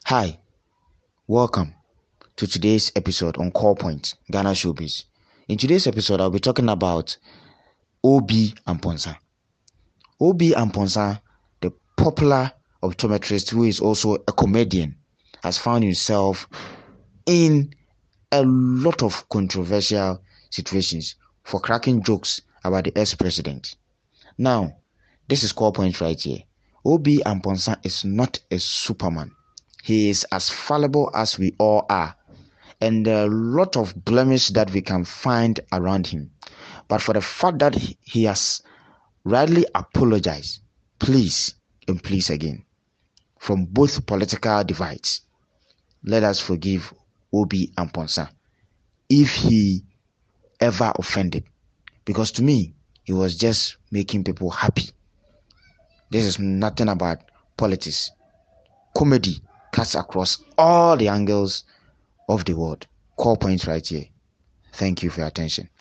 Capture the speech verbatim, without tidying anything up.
Hi, welcome to today's episode on Call Point, Ghana Showbiz. In today's episode, I'll be talking about Obi Amponsah. Obi Amponsah, the popular optometrist who is also a comedian, has found himself in a lot of controversial situations for cracking jokes about the ex-president. Now, this is Call Point right here. Obi Amponsah is not a superman. He is as fallible as we all are, and there are a lot of blemish that we can find around him. But for the fact that he has rightly apologized, please and please again, from both political divides, let us forgive Obi Amponsah if he ever offended. Because to me, he was just making people happy. This is nothing about politics. Comedy cuts across all the angles of the world. Call Point right here. Thank you for your attention.